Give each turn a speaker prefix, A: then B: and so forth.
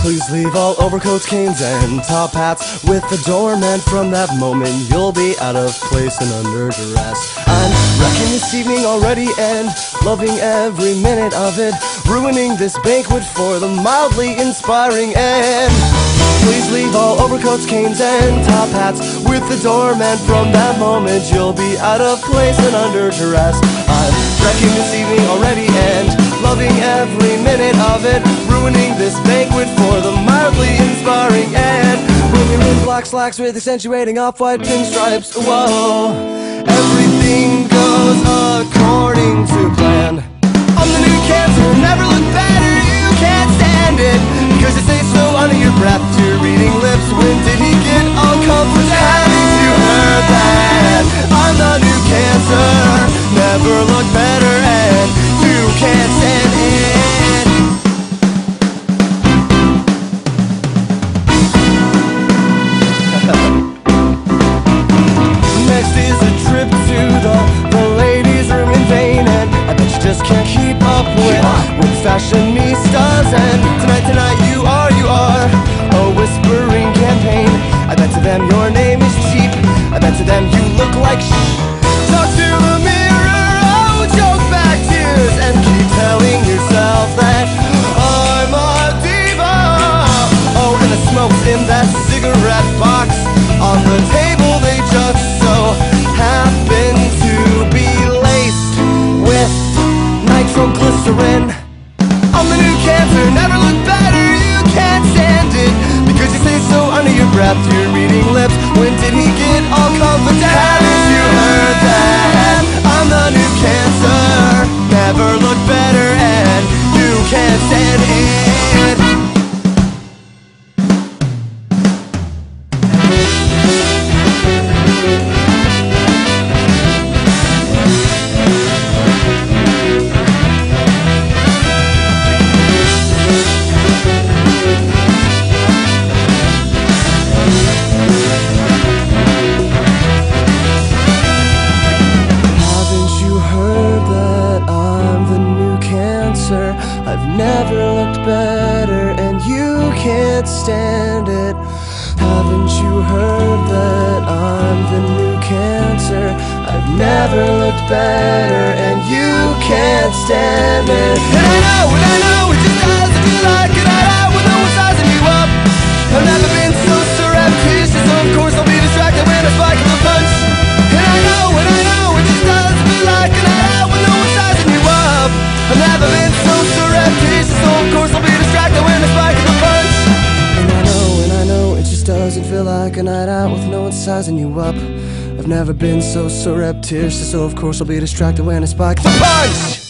A: Please leave all overcoats, canes, and top hats with the doorman. From that moment you'll be out of place and under duress. I'm wrecking this evening already and loving every minute of it, ruining this banquet for the mildly inspiring end. Please leave all overcoats, canes, and top hats with the doorman. From that moment you'll be out of place and under duress. I'm wrecking this evening already and loving every minute of it, ruining this banquet for the mildly inspiring end. Women in black slacks with accentuating off-white pinstripes. Whoa, everything goes according to plan. I'm the new cancer, never look better, you can't stand it, because you say so under your breath to your reading lips. When did he get all comforted? Haven't you heard that? I'm the new cancer, never look better, and you can't stand it. Next is a trip to the ladies' room in vain, and I bet you just can't keep up with fashionistas. And tonight you are a whispering campaign. I bet to them your name is cheap, I bet to them you look like Talk to the mirror, oh, choke back tears, and keep telling yourself that I'm a diva. Oh, and the smoke's in that cigarette box on the table, they just so happen to be laced with nitroglycerin. I'm the new cancer, never look better, you can't stand it, because you say so under your breath to your reading lips. When did he get all confident? Haven't you heard that? I'm the new cancer, never look better, and you can't stand it. I've never looked better, and you can't stand it. Haven't you heard that I'm the new cancer? I've never looked better, and you can't stand it. And I know, it just doesn't feel like a night out with no one sizing you up. I've never been so surreptitious, so of course I'll be distracted when I spike the punch. And I know, it just doesn't feel like a night out with no one sizing you up. I've never been so surreptitious, so of course I'll be distracted when I spike the punch. And I know, it just doesn't feel like a night out with no one sizing you up. I've never been so surreptitious, so of course I'll be distracted when I spike the punch.